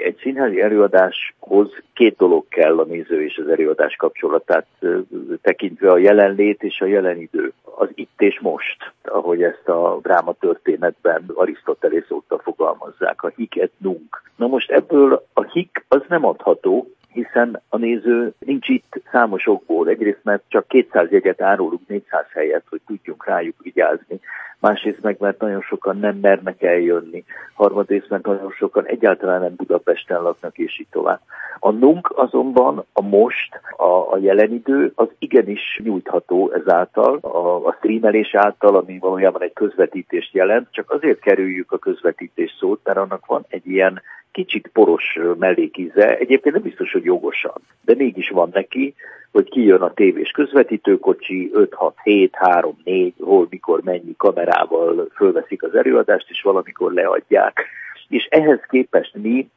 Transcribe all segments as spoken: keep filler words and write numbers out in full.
egy színházi előadáshoz két dolog kell a néző és az előadás kapcsolatát tekintve, a jelenlét és a jelen idő. Az itt és most, ahogy ezt a drámatörténetben Arisztotelész óta fogalmazzák, a hic et nunc. Na most ebből a hic az nem adható, hiszen a néző nincs itt számos okból. Egyrészt, mert csak kétszáz jegyet árulunk négyszáz helyet, hogy tudjunk rájuk vigyázni. Másrészt meg, mert nagyon sokan nem mernek eljönni. Harmadrészt, mert nagyon sokan egyáltalán nem Budapesten laknak, és így tovább. A nunc azonban, a most, a, a jelen idő, az igenis nyújtható ezáltal, a, a streamelés által, ami valójában egy közvetítést jelent, csak azért kerüljük a közvetítés szót, mert annak van egy ilyen kicsit poros mellékíze, egyébként nem biztos, hogy jogosan, de mégis van neki, hogy kijön a tévés közvetítőkocsi, öt hat hét három négy, hol, mikor, mennyi kamerával fölveszik az előadást, és valamikor leadják. És ehhez képest mi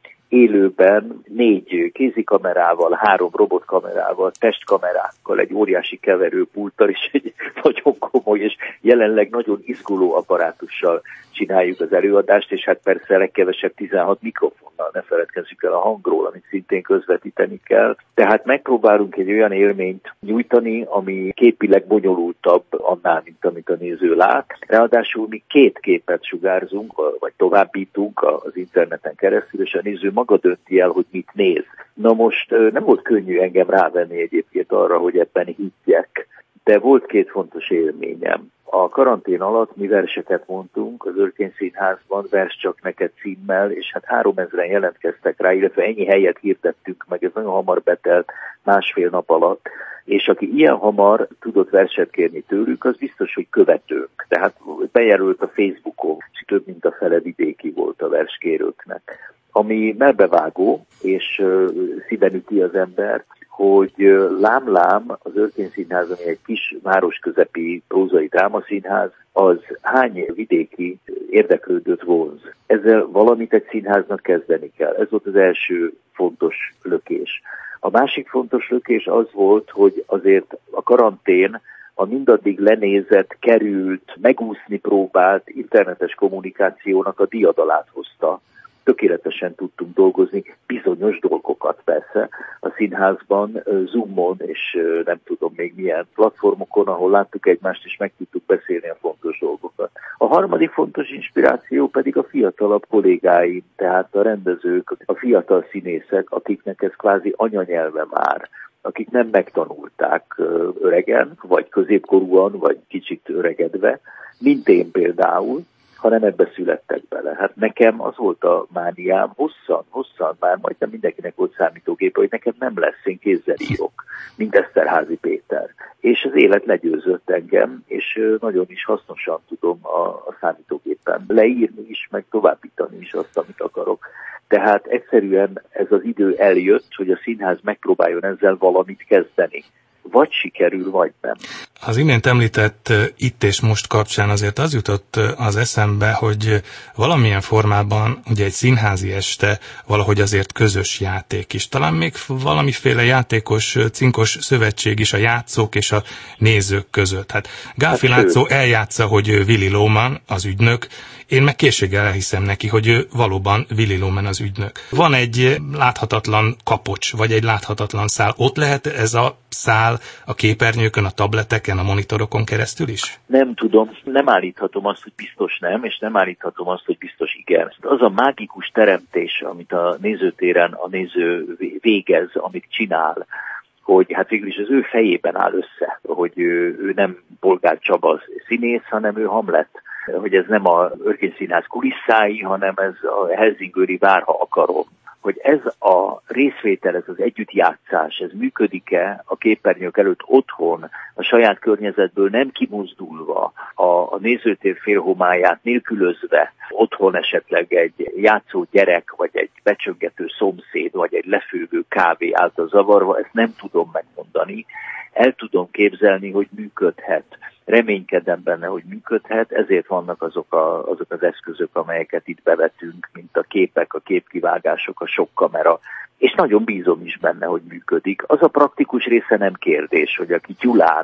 élőben négy kézikamerával, három robotkamerával, testkamerákkal, egy óriási keverőpulttal és egy nagyon komoly és jelenleg nagyon izguló apparátussal csináljuk az előadást, és hát persze legkevesebb tizenhat mikrofonnal, ne feledkezzük el a hangról, amit szintén közvetíteni kell. Tehát megpróbálunk egy olyan élményt nyújtani, ami képileg bonyolultabb annál, mint amit a néző lát. Ráadásul mi két képet sugárzunk, vagy továbbítunk az interneten keresztül, és a néző maga dönti el, hogy mit néz. Na most nem volt könnyű engem rávenni egyébként arra, hogy ebben higgyek, de volt két fontos élményem. A karantén alatt mi verseket mondtunk az Örkény Színházban, Vers csak neked címmel, és hát háromezren jelentkeztek rá, illetve ennyi helyet hirdettünk meg, ez nagyon hamar betelt, másfél nap alatt, és aki ilyen hamar tudott verset kérni tőlük, az biztos, hogy követőnk. Tehát bejelölt a Facebookon, és több mint a fele vidéki volt a verskérőknek. Ami melbevágó, és szíven üti az embert, hogy lám-lám az Örkény Színház, ami egy kis városközepi prózai drámaszínház, az hány vidéki érdeklődőt vonz. Ezzel valamit egy színháznak kezdeni kell. Ez volt az első fontos lökés. A másik fontos lökés az volt, hogy azért a karantén a mindaddig lenézett, került, megúszni próbált internetes kommunikációnak a diadalát hozta. Tökéletesen tudtunk dolgozni, bizonyos dolgokat persze a színházban, Zoomon és nem tudom még milyen platformokon, ahol láttuk egymást és meg tudtuk beszélni a fontos dolgokat. A harmadik fontos inspiráció pedig a fiatalabb kollégáim, tehát a rendezők, a fiatal színészek, akiknek ez kvázi anyanyelve már, akik nem megtanulták öregen, vagy középkorúan, vagy kicsit öregedve, mint én például, hanem ebbe születtek bele. Hát nekem az volt a mániám, hosszan, hosszan már majdnem mindenkinek volt számítógépe, hogy nekem nem lesz, én kézzel írok, mint Eszterházy Péter. És az élet legyőzött engem, és nagyon is hasznosan tudom a, a számítógépen leírni is, meg továbbítani is azt, amit akarok. Tehát egyszerűen ez az idő eljött, hogy a színház megpróbáljon ezzel valamit kezdeni. Vagy sikerül, vagy nem. Az imént említett itt és most kapcsán azért az jutott az eszembe, hogy valamilyen formában ugye egy színházi este valahogy azért közös játék is. Talán még valamiféle játékos, cinkos szövetség is a játszók és a nézők között. Hát Gálfi hát László eljátsza, hogy ő Willy Loman, az ügynök, én meg készséggel elhiszem neki, hogy ő valóban Willy Loman az ügynök. Van egy láthatatlan kapocs, vagy egy láthatatlan szál. Ott lehet ez a szál a képernyőkön, a tableteken, a monitorokon keresztül is? Nem tudom, nem állíthatom azt, hogy biztos nem, és nem állíthatom azt, hogy biztos igen. Az a mágikus teremtés, amit a nézőtéren a néző végez, amit csinál, hogy hát végül is az ő fejében áll össze, hogy ő, ő nem Polgár Csaba színész, hanem ő Hamlet, hogy ez nem a Örkény Színház kulisszái, hanem ez a helsingőri vár, ha akarom. Hogy ez a részvétel, ez az együttjátszás, ez működik-e a képernyők előtt otthon, a saját környezetből nem kimozdulva, a, a nézőtér félhomályát nélkülözve, otthon esetleg egy játszó gyerek, vagy egy becsöngető szomszéd, vagy egy lefőgő kávé által zavarva, ezt nem tudom megmondani. El tudom képzelni, hogy működhet. Reménykedem benne, hogy működhet, ezért vannak azok, a, azok az eszközök, amelyeket itt bevetünk, mint a képek, a képkivágások, a sok kamera, és nagyon bízom is benne, hogy működik. Az a praktikus része nem kérdés, hogy aki Gyulán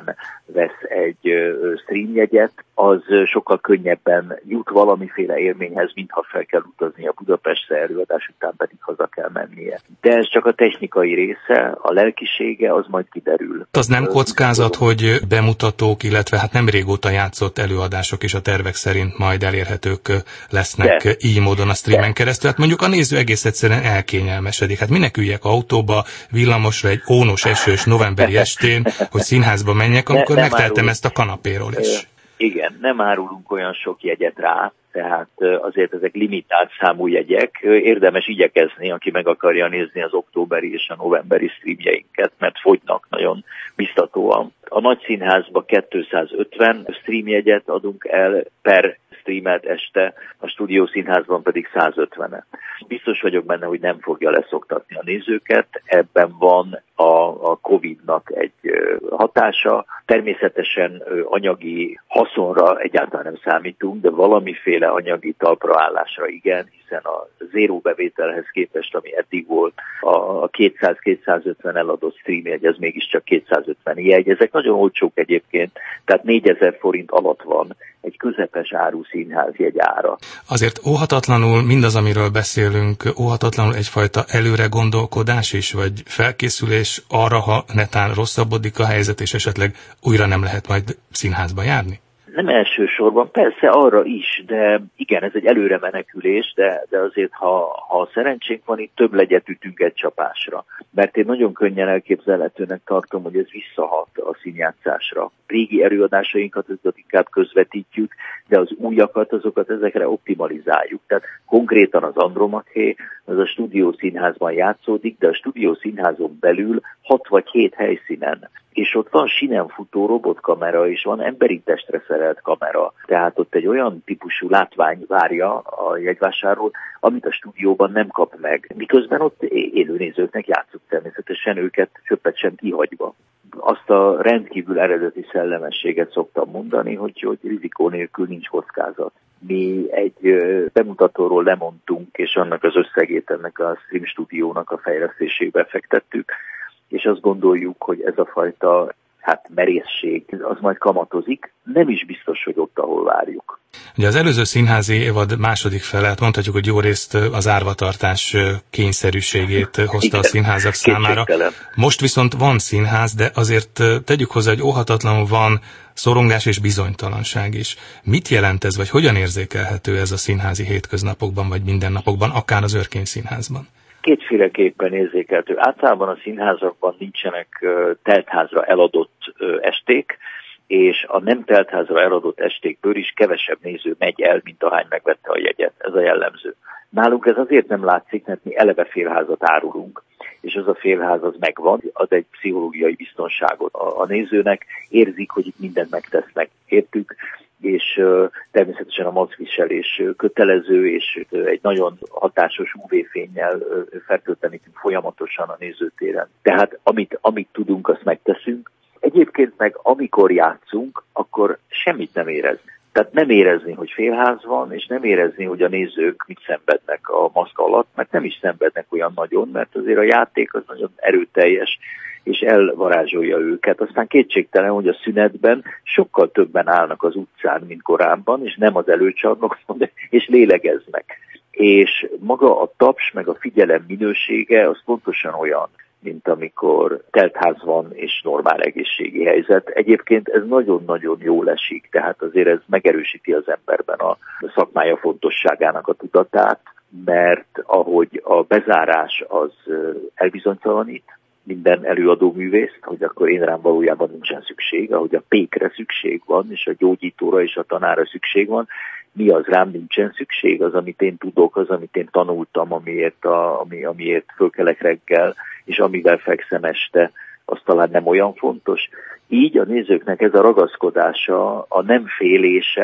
vesz egy streamjegyet, az sokkal könnyebben jut valamiféle élményhez, mintha fel kell utaznia Budapestre, előadás után pedig haza kell mennie. De ez csak a technikai része, a lelkisége, az majd kiderül. Az nem kockázat, hogy bemutatók, illetve hát nem régóta játszott előadások is a tervek szerint majd elérhetők lesznek de, így módon a streamen de. keresztül. Hát mondjuk a néző egész egyszerűen elkényelmesedik. Hát minek üljek autóba, villamosra egy ónos, esős novemberi estén, hogy színházba menjek, amikor ne, megteltem árulunk. Ezt a kanapéról is. Igen, nem árulunk olyan sok jegyet rá, tehát azért ezek limitált számú jegyek. Érdemes igyekezni, aki meg akarja nézni az októberi és a novemberi streamjeinket, mert fogynak nagyon biztatóan. A nagy színházba kétszázötven streamjegyet adunk el per streamelt este, a stúdiószínházban pedig százötvenet. Biztos vagyok benne, hogy nem fogja leszoktatni a nézőket, ebben van a, a Covidnak egy hatása. Természetesen anyagi haszonra egyáltalán nem számítunk, de valamiféle anyagi talpraállásra igen, hiszen a zéró bevételhez képest, ami eddig volt, a kétszáz-kétszázötven eladott streamjegy, ez mégiscsak kétszázötven jegy. Ezek nagyon olcsók egyébként, tehát négyezer forint alatt van egy közepes áru színházjegy ára. Azért óhatatlanul mindaz, amiről beszélünk, óhatatlanul egyfajta előre gondolkodás is, vagy felkészülés arra, ha netán rosszabbodik a helyzet, és esetleg újra nem lehet majd színházba járni? Nem elsősorban, persze arra is, de igen, ez egy előre menekülés, de, de azért, ha, ha szerencsénk van, itt több legyet ütünk egy csapásra. Mert én nagyon könnyen elképzelhetőnek tartom, hogy ez visszahat a színjátszásra. Régi előadásainkat azokat inkább közvetítjük, de az újakat, azokat ezekre optimalizáljuk. Tehát konkrétan az Andromaché, az a stúdiószínházban játszódik, de a stúdiószínházon belül hat vagy hét helyszínen. És ott van sinen futó robotkamera, és van emberi testre szerelt kamera. Tehát ott egy olyan típusú látvány várja a jegyvásáról, amit a stúdióban nem kap meg. Miközben ott élőnézőknek játszunk természetesen, őket csöppet sem kihagyva. Azt a rendkívül eredeti szellemességet szoktam mondani, hogy, hogy rizikó nélkül nincs kockázat. Mi egy bemutatóról lemondtunk, és annak az összegét ennek a stream stúdiónak a fejlesztésébe fektettük, és azt gondoljuk, hogy ez a fajta hát merészség, az majd kamatozik, nem is biztos, hogy ott, ahol várjuk. Ugye az előző színházi évad második fele, mondhatjuk, hogy jó részt az árvatartás kényszerűségét hozta igen, a színházak számára. Most viszont van színház, de azért tegyük hozzá, hogy óhatatlanul van szorongás és bizonytalanság is. Mit jelent ez, vagy hogyan érzékelhető ez a színházi hétköznapokban, vagy mindennapokban, akár az Örkény Színházban? Kétféleképpen érzékelhető. Általában a színházakban nincsenek uh, teltházra eladott uh, esték, és a nem teltházra eladott estékből is kevesebb néző megy el, mint ahány megvette a jegyet. Ez a jellemző. Nálunk ez azért nem látszik, mert mi eleve félházat árulunk, és az a félház az megvan, ad egy pszichológiai biztonságot a, a nézőnek, érzik, hogy itt mindent megtesznek értük, és uh, természetesen a maszkviselés kötelező, és uh, egy nagyon hatásos ú vé-fénnyel uh, fertőtlenítünk folyamatosan a nézőtéren. Tehát amit, amit tudunk, azt megteszünk. Egyébként meg amikor játszunk, akkor semmit nem érezni. Tehát nem érezni, hogy félház van, és nem érezni, hogy a nézők mit szenvednek a maszk alatt, mert nem is szenvednek olyan nagyon, mert azért a játék az nagyon erőteljes, és elvarázsolja őket. Aztán kétségtelen, hogy a szünetben sokkal többen állnak az utcán, mint korábban, és nem az előcsarnokban, és lélegeznek. És maga a taps, meg a figyelem minősége, az pontosan olyan, mint amikor teltház van és normál egészségi helyzet. Egyébként ez nagyon-nagyon jól esik, tehát azért ez megerősíti az emberben a szakmája fontosságának a tudatát, mert ahogy a bezárás az elbizonytalanít minden előadó művészt, hogy akkor én rám valójában nincsen szükség, ahogy a pékre szükség van, és a gyógyítóra és a tanára szükség van, mi az rám nincsen szükség, az, amit én tudok, az, amit én tanultam, amiért, a, ami, amiért fölkelek reggel, és amivel fekszem este, az talán nem olyan fontos. Így a nézőknek ez a ragaszkodása, a nem félése,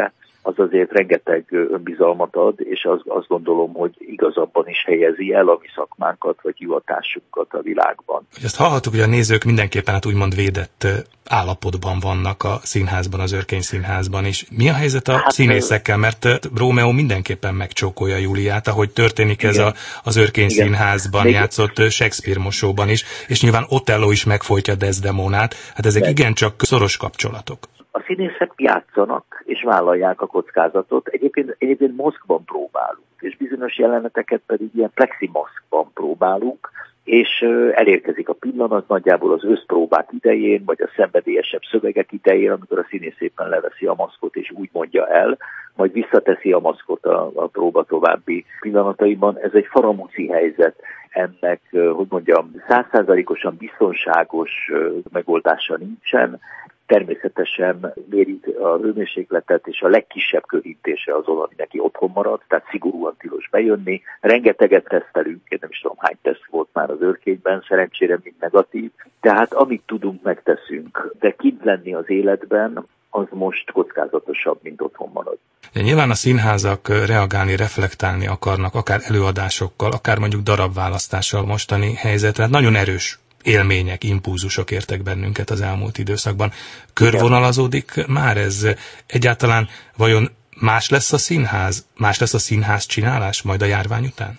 az azért rengeteg önbizalmat ad, és az, azt gondolom, hogy igazabban is helyezi el a mi szakmánkat, vagy hivatásunkat a világban. Ezt hallhattuk, hogy a nézők mindenképpen hát úgymond védett állapotban vannak a színházban, az Örkény Színházban is. Mi a helyzet a hát, színészekkel? Mert Rómeó mindenképpen megcsókolja Júliát, ahogy történik igen. ez a, az Örkény igen. Színházban Még... játszott Shakespeare mosóban is, és nyilván Otello is megfojtja Desdemonát. Hát ezek igencsak szoros kapcsolatok. A színészek játszanak, és vállalják a kockázatot. Egyébként, egyébként maszkban próbálunk, és bizonyos jeleneteket pedig ilyen pleximaszkban próbálunk, és elérkezik a pillanat nagyjából az összpróbák idején, vagy a szenvedélyesebb szövegek idején, amikor a színész éppen leveszi a maszkot, és úgy mondja el, majd visszateszi a maszkot a, a próba további pillanataiban. Ez egy faramúci helyzet. Ennek, hogy mondjam, százszázalékosan biztonságos megoldása nincsen. Természetesen mérik a hőmérsékletet, és a legkisebb körítése azon, ami neki otthon marad, tehát szigorúan tilos bejönni. Rengeteget tesztelünk, én nem is tudom hány teszt volt már az Örkényben, szerencsére mind negatív. Tehát amit tudunk, megteszünk. De kint lenni az életben, az most kockázatosabb, mint otthon marad. Ja, nyilván a színházak reagálni, reflektálni akarnak, akár előadásokkal, akár mondjuk darabválasztással mostani helyzetre. Hát nagyon erős élmények, impulzusok értek bennünket az elmúlt időszakban. Körvonalazódik már ez? Egyáltalán vajon más lesz a színház? Más lesz a színház csinálás majd a járvány után?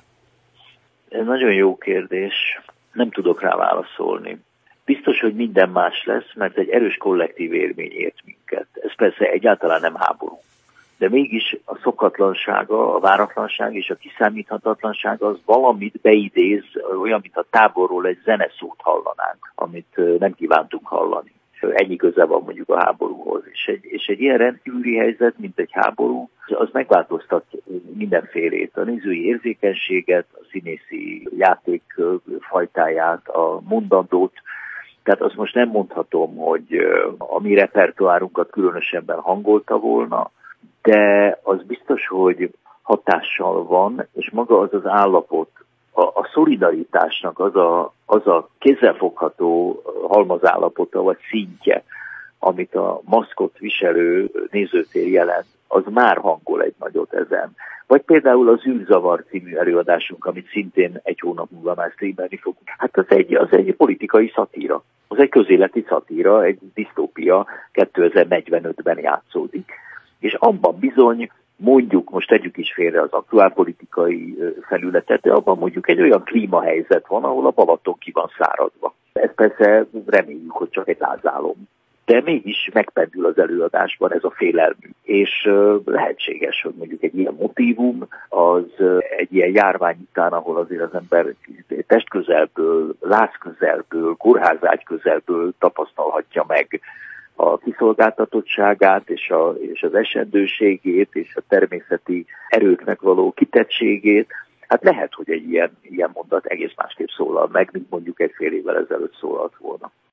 Ez nagyon jó kérdés. Nem tudok rá válaszolni. Biztos, hogy minden más lesz, mert egy erős kollektív élmény ért minket. Ez persze egyáltalán nem háború. De mégis a szokatlansága, a váratlanság és a kiszámíthatatlanság az valamit beidéz, olyan, mint a távolról egy zeneszót hallanánk, amit nem kívántunk hallani. Ennyi köze van mondjuk a háborúhoz. És egy, és egy ilyen rendkívüli helyzet, mint egy háború, az megváltoztat mindenfélét, a nézői érzékenységet, a színészi játék fajtáját, a mondandót. Tehát azt most nem mondhatom, hogy a mi repertoárunkat különösebben hangolta volna, de az biztos, hogy hatással van, és maga az az állapot, a, a szolidaritásnak az a, az a kézzelfogható halmazállapota vagy szintje, amit a maszkot viselő nézőtér jelent, az már hangol egy nagyot ezen. Vagy például az űrzavar című előadásunk, amit szintén egy hónap múlva már streamelni fogunk. Hát az egy, az egy politikai szatíra. Az egy közéleti szatíra, egy disztópia kétezer-negyvenötben játszódik. És abban bizony, mondjuk, most tegyük is félre az aktuálpolitikai felületet, de abban mondjuk egy olyan klímahelyzet van, ahol a Balaton ki van száradva. Ez persze reméljük, hogy csak egy lázálom. De mégis megpendül az előadásban ez a félelmű. És lehetséges, hogy mondjuk egy ilyen motívum, az egy ilyen járvány után, ahol azért az ember testközelből, lázközelből, kórházágy közelből tapasztalhatja meg a kiszolgáltatottságát és, a, és az esendőségét és a természeti erőknek való kitettségét. Hát lehet, hogy egy ilyen, ilyen mondat egész másképp szólal meg, mint mondjuk egy fél évvel ezelőtt szólalt volna.